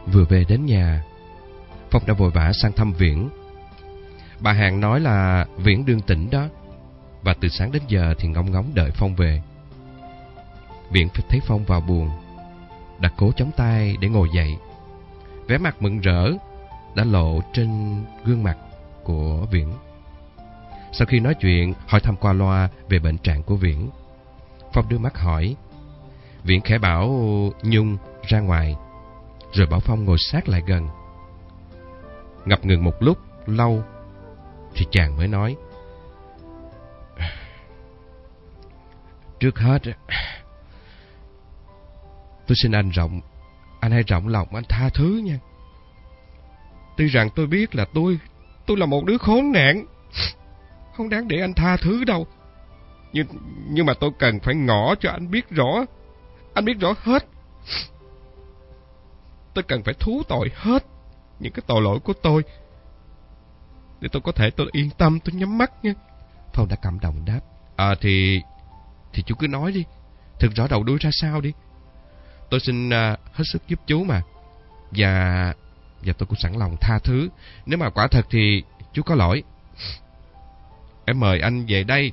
Vừa về đến nhà, Phong đã vội vã sang thăm Viễn. Bà hàng nói là Viễn đương tỉnh đó, và từ sáng đến giờ thì ngóng ngóng đợi Phong về. Viễn thấy Phong vào buồng, đã cố chống tay để ngồi dậy. Vẻ mặt mừng rỡ đã lộ trên gương mặt của Viễn. Sau khi nói chuyện, hỏi thăm qua loa về bệnh trạng của Viễn, Phong đưa mắt hỏi. Viễn khẽ bảo Nhung ra ngoài, rồi bảo Phong ngồi sát lại gần. Ngập ngừng một lúc lâu thì chàng mới nói. Trước hết, tôi xin anh hãy rộng lòng anh tha thứ nha. Tuy rằng tôi biết là tôi là một đứa khốn nạn, không đáng để anh tha thứ đâu. Nhưng mà tôi cần phải ngỏ cho anh biết rõ. Anh biết rõ hết. Tôi cần phải thú tội hết những cái tội lỗi của tôi, để tôi có thể tôi yên tâm, tôi nhắm mắt nha. Phong đã cảm động đáp. Thì chú cứ nói đi, thực rõ đầu đuôi ra sao đi. Tôi xin hết sức giúp chú mà. Và tôi cũng sẵn lòng tha thứ nếu mà quả thật thì chú có lỗi. Em mời anh về đây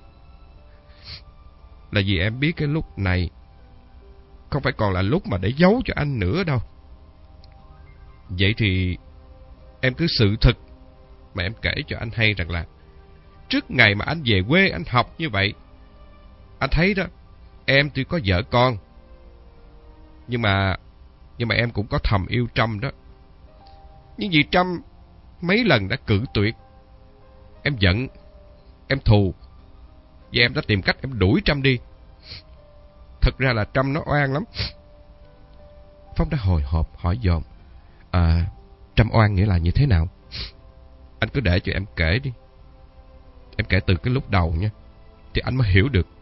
là vì em biết cái lúc này không phải còn là lúc mà để giấu cho anh nữa đâu. Vậy thì em cứ sự thực mà em kể cho anh hay rằng là trước ngày mà anh về quê anh học như vậy, anh thấy đó, em tuy có vợ con, nhưng mà em cũng có thầm yêu Trâm đó. Nhưng vì Trâm mấy lần đã cự tuyệt, em giận, em thù, và em đã tìm cách em đuổi Trâm đi. Thật ra là Trâm nó oan lắm. Phong đã hồi hộp hỏi dồn. Trâm oan nghĩa là như thế nào? Anh cứ để cho em kể đi. Em kể từ cái lúc đầu nha, thì anh mới hiểu được.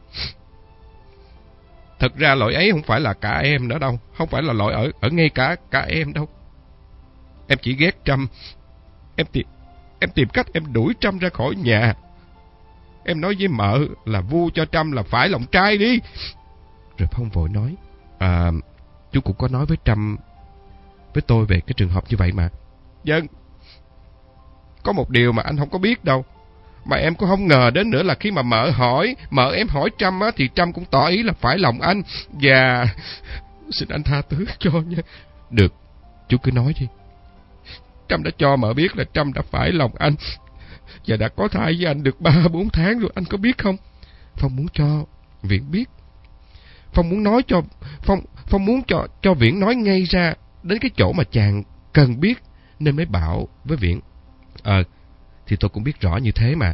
Thật ra lỗi ấy không phải là cả em nữa đâu. Không phải là lỗi ở ngay cả em đâu. Em chỉ ghét Trâm. Em tìm cách em đuổi Trâm ra khỏi nhà. Em nói với mợ là vu cho Trâm là phải lòng trai đi. Rồi Phong vội nói. Chú cũng có nói với Trâm, với tôi về cái trường hợp như vậy mà. Vâng. Có một điều mà anh không có biết đâu, mà em cũng không ngờ đến nữa, là khi mà mợ em hỏi Trâm á, thì Trâm cũng tỏ ý là phải lòng anh. Và xin anh tha thứ cho nha. Được, chú cứ nói đi. Trâm đã cho mợ biết là Trâm đã phải lòng anh và đã có thai với anh được 3-4 tháng rồi, anh có biết không? Phong muốn cho Viễn biết. Phong muốn nói cho Phong muốn cho Viễn nói ngay ra đến cái chỗ mà chàng cần biết, nên mới bảo với Viễn. Thì tôi cũng biết rõ như thế mà.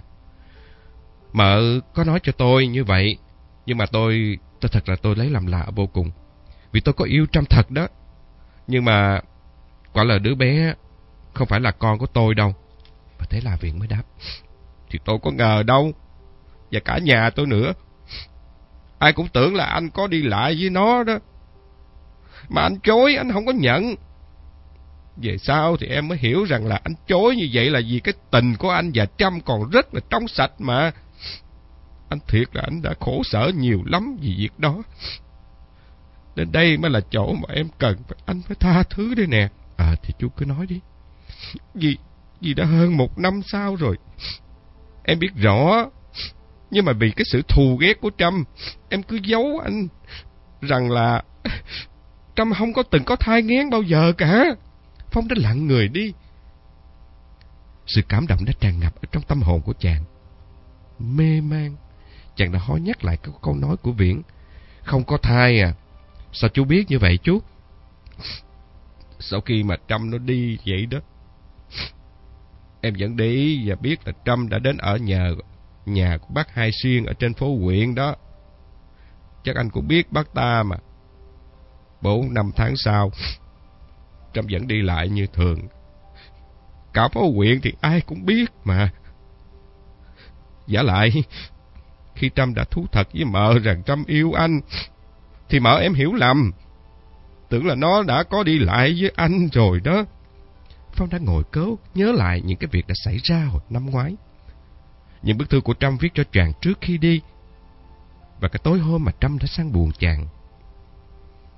Mợ có nói cho tôi như vậy, nhưng mà tôi thật là tôi lấy làm lạ vô cùng. Vì tôi có yêu Trâm thật đó, nhưng mà quả là đứa bé không phải là con của tôi đâu. Và thế là Viễn mới đáp. Thì tôi có ngờ đâu. Và cả nhà tôi nữa, ai cũng tưởng là anh có đi lại với nó đó. Mà anh chối, anh không có nhận. Về sau thì em mới hiểu rằng là anh chối như vậy là vì cái tình của anh và Trâm còn rất là trong sạch mà. Anh thiệt là anh đã khổ sở nhiều lắm vì việc đó. Đến đây mới là chỗ mà em cần anh phải tha thứ đây nè. Thì chú cứ nói đi. Vì đã hơn 1 năm sau rồi. Em biết rõ. Nhưng mà vì cái sự thù ghét của Trâm, em cứ giấu anh rằng là Trâm không có từng có thai nghén bao giờ cả. Phong đã lặng người đi. Sự cảm động đã tràn ngập ở trong tâm hồn của chàng. Mê man, chàng đã hối nhắc lại cái câu nói của Viễn. Không có thai à? Sao chú biết như vậy chú? Sau khi mà Trâm nó đi vậy đó, em vẫn để ý và biết là Trâm đã đến ở nhà của bác Hai Xuyên ở trên phố huyện đó. Chắc anh cũng biết bác ta mà. 4-5 tháng sau, Trâm vẫn đi lại như thường. Cả phố huyện thì ai cũng biết mà. Vả lại, khi Trâm đã thú thật với mợ rằng Trâm yêu anh, thì mợ em hiểu lầm, tưởng là nó đã có đi lại với anh rồi đó. Phong đã ngồi cớ nhớ lại những cái việc đã xảy ra hồi năm ngoái. Những bức thư của Trâm viết cho chàng trước khi đi, và cái tối hôm mà Trâm đã sang buồn chàng.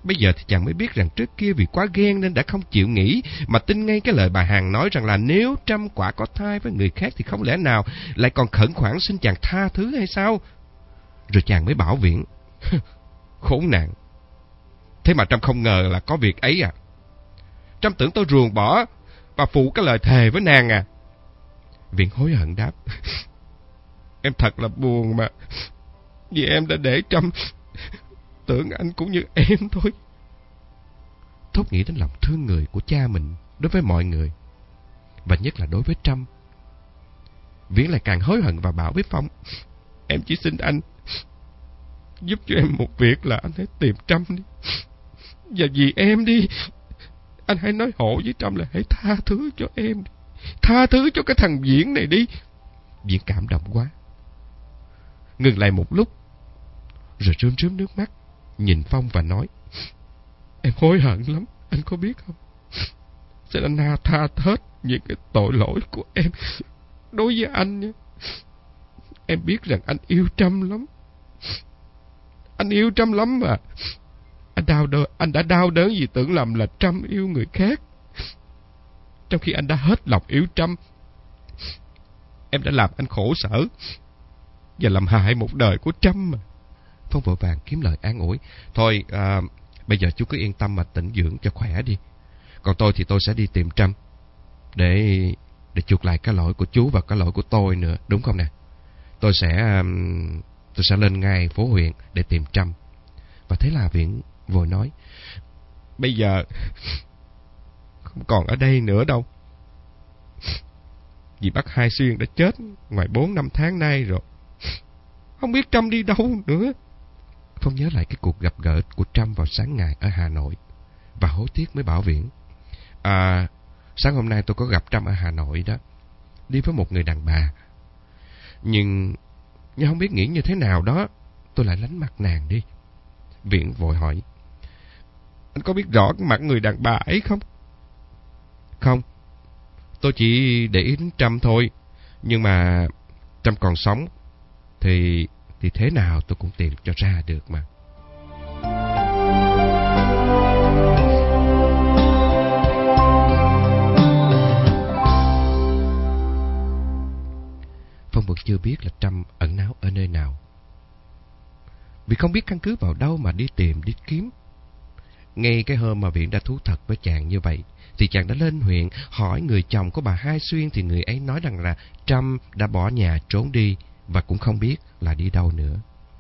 Bây giờ thì chàng mới biết rằng trước kia vì quá ghen nên đã không chịu nghĩ mà tin ngay cái lời bà Hằng nói rằng là nếu Trâm quả có thai với người khác thì không lẽ nào lại còn khẩn khoản xin chàng tha thứ hay sao? Rồi chàng mới bảo Viễn: khốn nạn, thế mà Trâm không ngờ là có việc ấy à? Trâm tưởng tôi ruồng bỏ và phụ cái lời thề với nàng à? Viễn hối hận đáp: em thật là buồn mà, vì em đã để Trâm tưởng anh cũng như em thôi. Thốt nghĩ đến lòng thương người của cha mình đối với mọi người, và nhất là đối với Trâm, Viễn lại càng hối hận và bảo với Phong: em chỉ xin anh giúp cho em một việc là anh hãy tìm Trâm đi. Và vì em đi, anh hãy nói hộ với Trâm là hãy tha thứ cho em đi. Tha thứ cho cái thằng Viễn này đi. Viễn cảm động quá, ngừng lại một lúc, rồi rơm rớm nước mắt, nhìn Phong và nói: em hối hận lắm, anh có biết không? Xin anh tha hết những cái tội lỗi của em đối với anh nhé. Em biết rằng anh yêu Trâm lắm. Anh yêu Trâm lắm mà. Anh đã đau đớn vì tưởng lầm là Trâm yêu người khác, trong khi anh đã hết lòng yêu Trâm. Em đã làm anh khổ sở và làm hại một đời của Trâm mà. Phong vội vàng kiếm lời an ủi: thôi bây giờ chú cứ yên tâm mà tĩnh dưỡng cho khỏe đi. Còn tôi thì tôi sẽ đi tìm Trâm để chuộc lại cái lỗi của chú và cái lỗi của tôi nữa, đúng không nè? Tôi sẽ lên ngay phố huyện để tìm Trâm. Và thế là Viễn vội nói: bây giờ không còn ở đây nữa đâu, vì bác Hai Xuyên đã chết ngoài 4-5 tháng nay rồi. Không biết Trâm đi đâu nữa. Phong nhớ lại cái cuộc gặp gỡ của Trâm vào sáng ngày ở Hà Nội và hối tiếc mới bảo Viễn: sáng hôm nay tôi có gặp Trâm ở Hà Nội đó, đi với một người đàn bà. Nhưng không biết nghĩ như thế nào đó, tôi lại lánh mặt nàng đi. Viễn vội hỏi: anh có biết rõ cái mặt người đàn bà ấy không? Không, tôi chỉ để ý đến Trâm thôi. Nhưng mà Trâm còn sống thì thế nào tôi cũng tìm cho ra được mà. Phong vẫn chưa biết là Trâm ẩn náu ở nơi nào, vì không biết căn cứ vào đâu mà đi tìm đi kiếm. Ngay cái hôm mà Viễn đã thú thật với chàng như vậy, thì chàng đã lên huyện hỏi người chồng của bà Hai Xuyên, thì người ấy nói rằng là Trâm đã bỏ nhà trốn đi và cũng không biết là đi đâu nữa.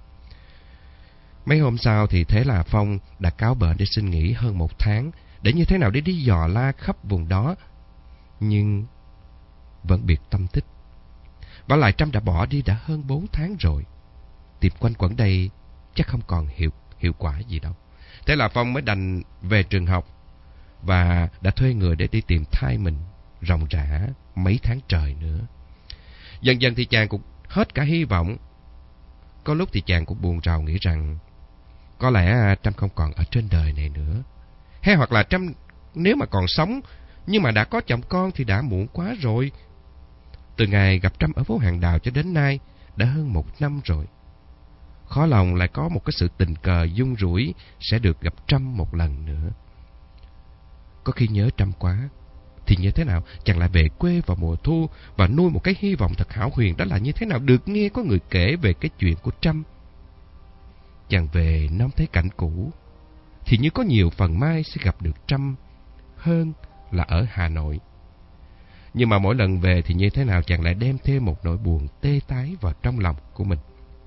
Mấy hôm sau thì thế là Phong đã cáo bệnh để xin nghỉ hơn 1 tháng, để như thế nào để đi dò la khắp vùng đó, nhưng vẫn biệt tâm tích. Và lại Trâm đã bỏ đi đã hơn 4 tháng rồi, tìm quanh quẩn đây chắc không còn hiệu quả gì đâu. Thế là Phong mới đành về trường học và đã thuê người để đi tìm thai mình ròng rã mấy tháng trời nữa. Dần dần thì chàng cũng hết cả hy vọng. Có lúc thì chàng cũng buồn rầu nghĩ rằng có lẽ Trâm không còn ở trên đời này nữa. Hay hoặc là Trâm nếu mà còn sống nhưng mà đã có chồng con thì đã muộn quá rồi. Từ ngày gặp Trâm ở phố Hàng Đào cho đến nay đã hơn 1 năm rồi. Khó lòng lại có một cái sự tình cờ dung rủi sẽ được gặp Trâm một lần nữa. Có khi nhớ Trâm quá thì như thế nào chàng lại về quê vào mùa thu và nuôi một cái hy vọng thật hão huyền, đó là như thế nào được nghe có người kể về cái chuyện của Trâm. Chàng về nóm thấy cảnh cũ thì như có nhiều phần may sẽ gặp được Trâm hơn là ở Hà Nội. Nhưng mà mỗi lần về thì như thế nào chàng lại đem thêm một nỗi buồn tê tái vào trong lòng của mình.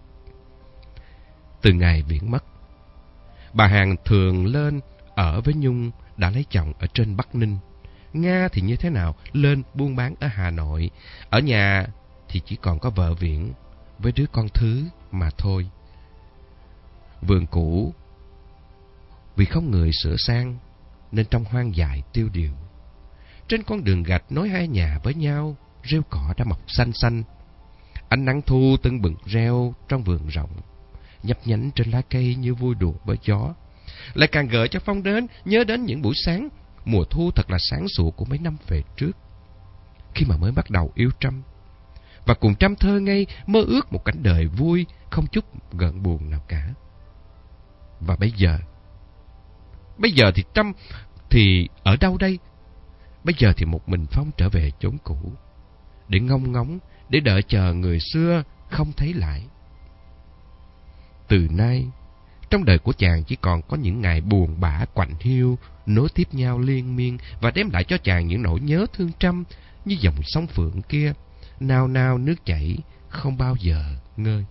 Từ ngày Viễn mất, bà Hằng thường lên ở với Nhung đã lấy chồng ở trên Bắc Ninh. Nga thì như thế nào lên buôn bán ở Hà Nội. Ở nhà thì chỉ còn có vợ Viễn với đứa con thứ mà thôi. Vườn cũ vì không người sửa sang nên trông hoang dại tiêu điều. Trên con đường gạch nối hai nhà với nhau, rêu cỏ đã mọc xanh xanh. Ánh nắng thu tưng bừng reo trong vườn rộng, nhấp nhánh trên lá cây như vui đùa với gió. Lại càng gợi cho Phong nhớ đến những buổi sáng mùa thu thật là sáng sủa của mấy năm về trước, khi mà mới bắt đầu yêu Trâm và cùng Trâm thơ ngây mơ ước một cảnh đời vui không chút gợn buồn nào cả. Và bây giờ Bây giờ thì Trâm thì ở đâu đây? Bây giờ thì một mình Phong trở về chốn cũ, để ngóng ngóng, để đợi chờ người xưa không thấy lại. Từ nay, trong đời của chàng chỉ còn có những ngày buồn bã quạnh hiu nối tiếp nhau liên miên và đem lại cho chàng những nỗi nhớ thương Trâm như dòng sông Phượng kia, nao nao nước chảy không bao giờ ngơi.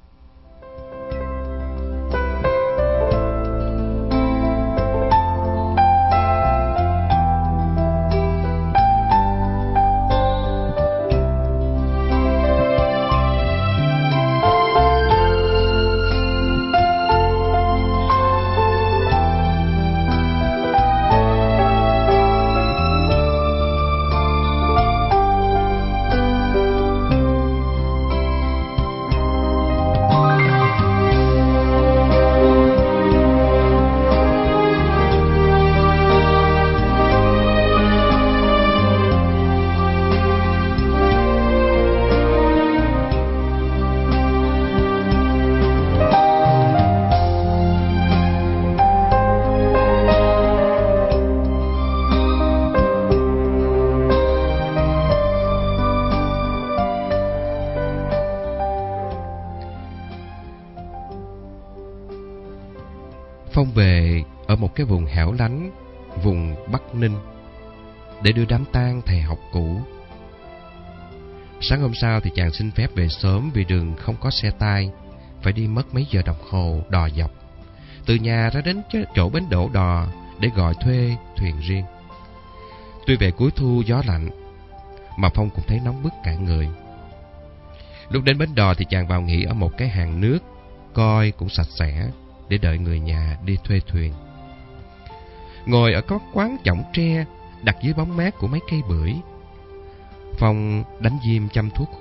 Phong về ở một cái vùng hẻo lánh, vùng Bắc Ninh, để đưa đám tang thầy học cũ. Sáng hôm sau thì chàng xin phép về sớm vì đường không có xe tay, phải đi mất mấy giờ đồng hồ đò dọc, từ nhà ra đến chỗ bến đỗ đò để gọi thuê thuyền riêng. Tuy về cuối thu gió lạnh, mà Phong cũng thấy nóng bức cả người. Lúc đến bến đò thì chàng vào nghỉ ở một cái hàng nước, coi cũng sạch sẽ, để đợi người nhà đi thuê thuyền. Ngồi ở các quán chõng tre đặt dưới bóng mát của mấy cây bưởi, Phong đánh diêm chăm thuốc,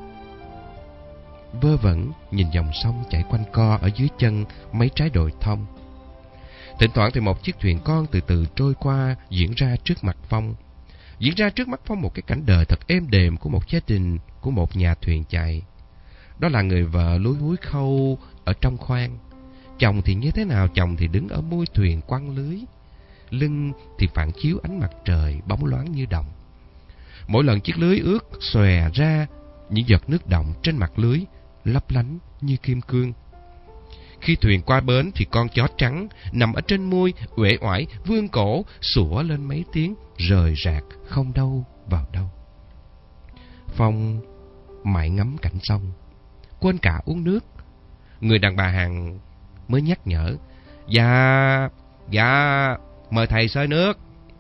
vơ vẩn nhìn dòng sông chảy quanh co ở dưới chân mấy trái đồi thông. Thỉnh thoảng thì một chiếc thuyền con từ từ trôi qua, diễn ra trước mặt Phong. Diễn ra trước mắt Phong một cái cảnh đời thật êm đềm của một gia đình, của một nhà thuyền chạy. Đó là người vợ lúi húi khâu ở trong khoang. Chồng thì như thế nào? Chồng thì đứng ở mui thuyền quăng lưới, lưng thì phản chiếu ánh mặt trời bóng loáng như đồng. Mỗi lần chiếc lưới ướt xòe ra, những giọt nước đọng trên mặt lưới lấp lánh như kim cương. Khi thuyền qua bến thì con chó trắng nằm ở trên mui uể oải vươn cổ sủa lên mấy tiếng rời rạc không đâu vào đâu. Phong mải ngắm cảnh sông, quên cả uống nước. Người đàn bà hàng mới nhắc nhở: Dạ, mời thầy xơi nước.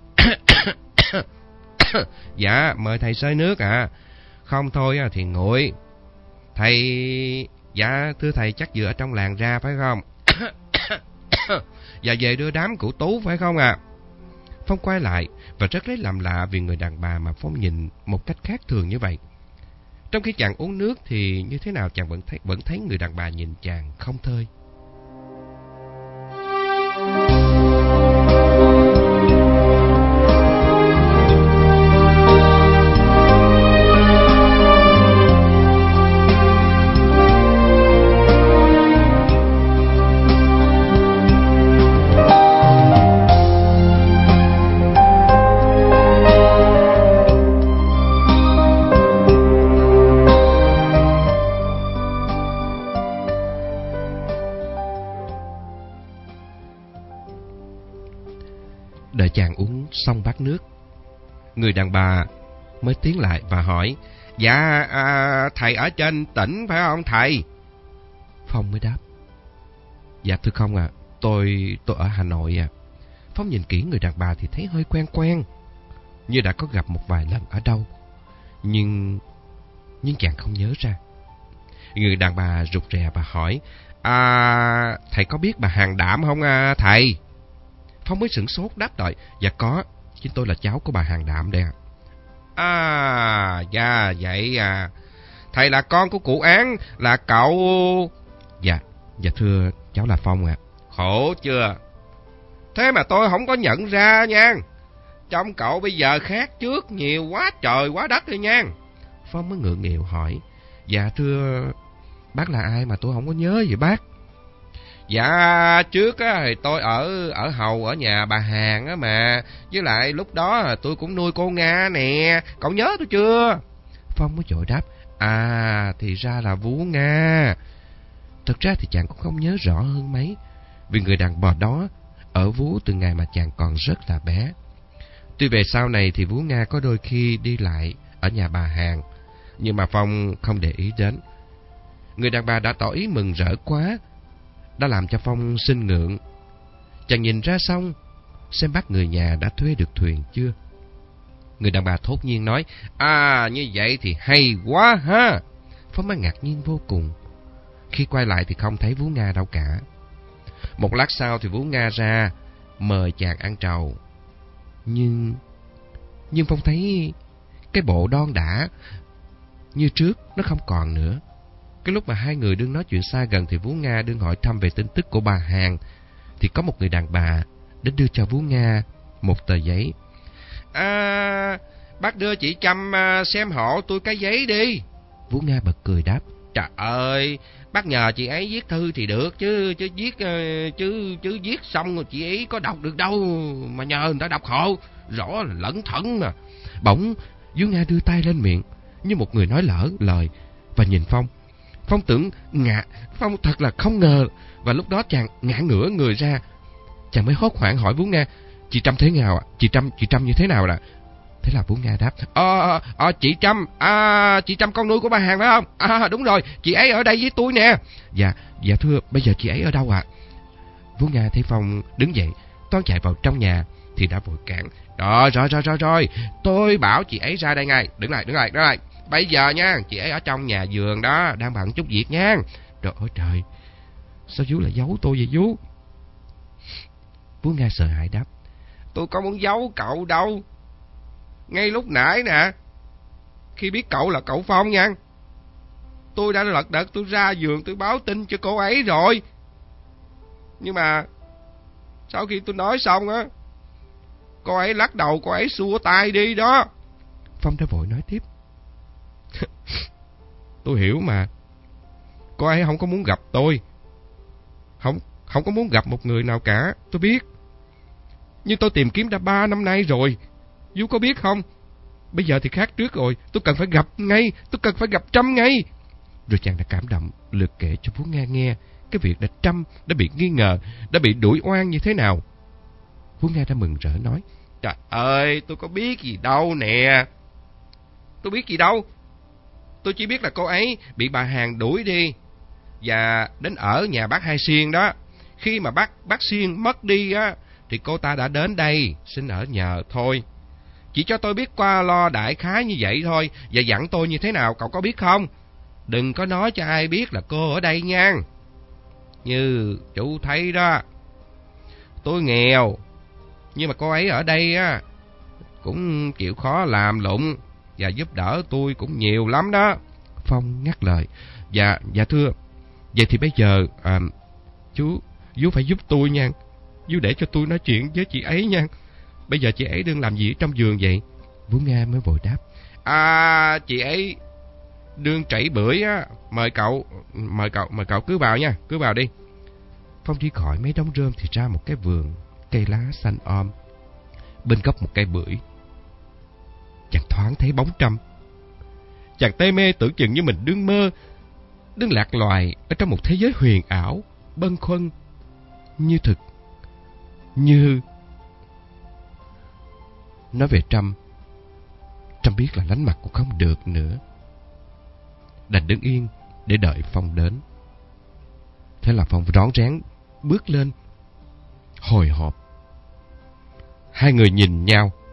Dạ, mời thầy xơi nước ạ. Không thôi thì nguội. Thầy... Dạ, thưa thầy chắc vừa ở trong làng ra phải không? Dạ, về đưa đám cụ Tú phải không ạ? Phong quay lại và rất lấy làm lạ vì người đàn bà mà Phong nhìn một cách khác thường như vậy. Trong khi chàng uống nước thì như thế nào chàng vẫn thấy người đàn bà nhìn chàng không thôi. Đợi chàng uống xong bát nước, người đàn bà mới tiến lại và hỏi: Dạ, thầy ở trên tỉnh phải không thầy? Phong mới đáp: Dạ thưa không ạ, tôi ở Hà Nội ạ. Phong nhìn kỹ người đàn bà thì thấy hơi quen quen, như đã có gặp một vài lần ở đâu, nhưng chàng không nhớ ra. Người đàn bà rụt rè và hỏi: Thầy có biết bà Hàng Đảm không thầy? Phong mới sửng sốt đáp lại: Dạ có, chính tôi là cháu của bà Hàng Đảm đây ạ. Dạ vậy à. Thầy là con của cụ Án, là cậu... Dạ thưa cháu là Phong ạ. Khổ chưa? Thế mà tôi không có nhận ra nha. Trông cậu bây giờ khác trước nhiều quá trời quá đất rồi nha. Phong mới ngượng nghịu hỏi: Dạ thưa bác là ai mà tôi không có nhớ vậy bác? Dạ trước á thì tôi ở hầu ở nhà bà Hàn á mà, với lại lúc đó tôi cũng nuôi cô Nga nè, cậu nhớ tôi chưa? Phong mới vội đáp: À, thì ra là vú Nga. Thật ra thì chàng cũng không nhớ rõ hơn mấy, vì người đàn bà đó ở vú từ ngày mà chàng còn rất là bé. Tuy về sau này thì vú Nga có đôi khi đi lại ở nhà bà Hàn, nhưng mà Phong không để ý đến. Người đàn bà đã tỏ ý mừng rỡ quá, đã làm cho Phong sinh ngượng. Chàng nhìn ra xong, xem bác người nhà đã thuê được thuyền chưa. Người đàn bà thốt nhiên nói: À, như vậy thì hay quá ha. Phong mới ngạc nhiên vô cùng. Khi quay lại thì không thấy vú Nga đâu cả. Một lát sau thì vú Nga ra mời chàng ăn trầu. Nhưng Phong thấy cái bộ đon đả như trước nó không còn nữa. Cái lúc mà hai người đương nói chuyện xa gần thì vú Nga đương hỏi thăm về tin tức của bà Hàn, thì có một người đàn bà đến đưa cho vú Nga một tờ giấy. À, bác đưa chị Trâm xem hộ tôi cái giấy đi. Vú Nga bật cười đáp: Trời ơi, bác nhờ chị ấy viết thư thì được chứ viết xong rồi chị ấy có đọc được đâu mà nhờ người ta đọc hộ, rõ là lẩn thẩn mà. Bỗng vú Nga đưa tay lên miệng như một người nói lỡ lời và nhìn Phong. Phong tưởng Phong thật là không ngờ, và lúc đó chàng ngã ngửa người ra. Chàng mới hốt hoảng hỏi vú Nga: Chị Trâm thế nào ạ? Chị Trâm như thế nào ạ? Thế là vú Nga đáp: Chị Trâm con nuôi của bà Hàn phải không? Đúng rồi, chị ấy ở đây với tôi nè. Dạ thưa, bây giờ chị ấy ở đâu ạ? Vú Nga thấy Phong đứng dậy toan chạy vào trong nhà thì đã vội cản: Rồi, tôi bảo chị ấy ra đây ngay. Đứng lại. Bây giờ nha, chị ấy ở trong nhà vườn đó, đang bận chút việc nha. Trời ơi trời, sao vú lại giấu tôi vậy vú? Vú Nga sợ hãi đáp: Tôi có muốn giấu cậu đâu. Ngay lúc nãy nè, khi biết cậu là cậu Phong nha, tôi đã lật đật tôi ra vườn tôi báo tin cho cô ấy rồi. Nhưng mà sau khi tôi nói xong á, cô ấy lắc đầu, cô ấy xua tay đi đó. Phong đã vội nói tiếp: Tôi hiểu mà, cô ấy không có muốn gặp tôi, không có muốn gặp một người nào cả, tôi biết. Nhưng tôi tìm kiếm đã 3 năm nay rồi, Vú có biết không? Bây giờ thì khác trước rồi, tôi cần phải gặp ngay, tôi cần phải gặp Trâm ngay. Rồi chàng đã cảm động lượt kể cho vú Nga nghe cái việc đã Trâm đã bị nghi ngờ, đã bị đuổi oan như thế nào. Vú Nga đã mừng rỡ nói: Trời ơi, tôi có biết gì đâu nè. Tôi biết gì đâu. Tôi chỉ biết là cô ấy bị bà Hàn đuổi đi và đến ở nhà bác Hai Xiên đó. Khi mà bác Xiên mất đi á, thì cô ta đã đến đây xin ở nhờ thôi. Chỉ cho tôi biết qua lo đại khái như vậy thôi. Và dặn tôi như thế nào cậu có biết không? Đừng có nói cho ai biết là cô ở đây nha. Như chú thấy đó, tôi nghèo, nhưng mà cô ấy ở đây á cũng chịu khó làm lụng và giúp đỡ tôi cũng nhiều lắm đó. Phong ngắt lời: Dạ thưa, vậy thì bây giờ vú phải giúp tôi nha. Vú để cho tôi nói chuyện với chị ấy nha. Bây giờ chị ấy đang làm gì trong vườn vậy? Vú Nga mới vội đáp: Chị ấy đương trảy bưởi á, mời cậu cứ vào nha, cứ vào đi. Phong đi khỏi mấy đống rơm thì ra một cái vườn cây lá xanh om. Bên gốc một cây bưởi, chàng thoáng thấy bóng Trâm. Chàng tê mê tưởng chừng như mình đương mơ, đương lạc loài ở trong một thế giới huyền ảo, bâng khuâng như thực. Như nói về Trâm biết là lánh mặt cũng không được nữa, đành đứng yên để đợi Phong đến. Thế là Phong rón rén bước lên, hồi hộp. Hai người nhìn nhau.